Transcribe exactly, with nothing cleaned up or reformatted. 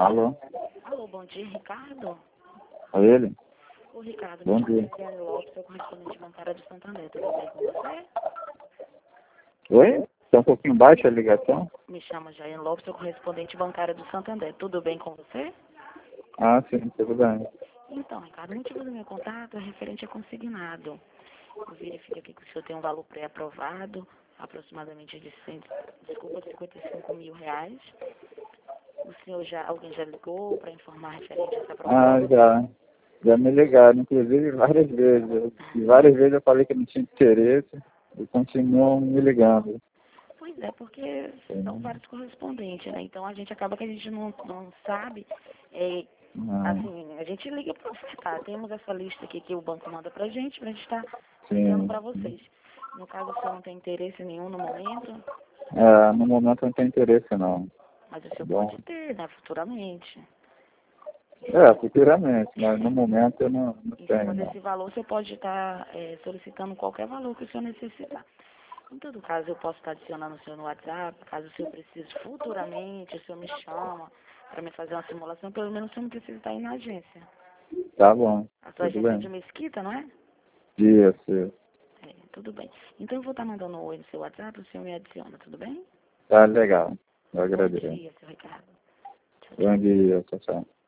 Alô? Alô, bom dia, Ricardo. É ele? Ô, Ricardo, Bom me chamo dia. Josiane Lopes, sou correspondente bancária do Santander. Tudo bem com você? Oi? Está um pouquinho baixa a ligação? Me chamo Josiane Lopes, sou correspondente bancária do Santander. Tudo bem com você? Ah, sim, tudo bem. Então, Ricardo, o motivo do meu contato é referente a consignado. Eu verifico aqui que o senhor tem um valor pré-aprovado, aproximadamente de cem, desculpa, cinquenta e cinco mil reais. O senhor já, alguém já ligou para informar referente a essa Ah, aprovação? já. Já me ligaram, inclusive várias vezes. E várias vezes eu falei que não tinha interesse e continuam me ligando. Pois é, porque são vários correspondentes, né? Então a gente acaba que a gente não, não sabe, é, Ah, assim, a gente liga para ofertar. Temos essa lista aqui que o banco manda pra gente, pra gente estar ligando sim. para vocês. No caso, o senhor não tem interesse nenhum no momento, É, no momento não tem interesse não. mas o Tá senhor bom? pode ter, né, futuramente. É, futuramente, mas no momento eu não, não Em tenho cima não. desse valor, você pode estar é, solicitando qualquer valor que o senhor necessitar. Em todo caso, eu posso estar adicionando o senhor no WhatsApp, caso o senhor precise futuramente, o senhor me chama para me fazer uma simulação, pelo menos o senhor não precisa estar aí na agência. Tá bom, A sua tudo agência é de bem. Mesquita, não é? Isso, isso. É, tudo bem. Então eu vou estar mandando um oi no seu WhatsApp, o senhor me adiciona, tudo bem? Tá legal. Eu Bom agradeço. dia, seu Ricardo. Tchau, tchau. Bom dia, tchau, tchau.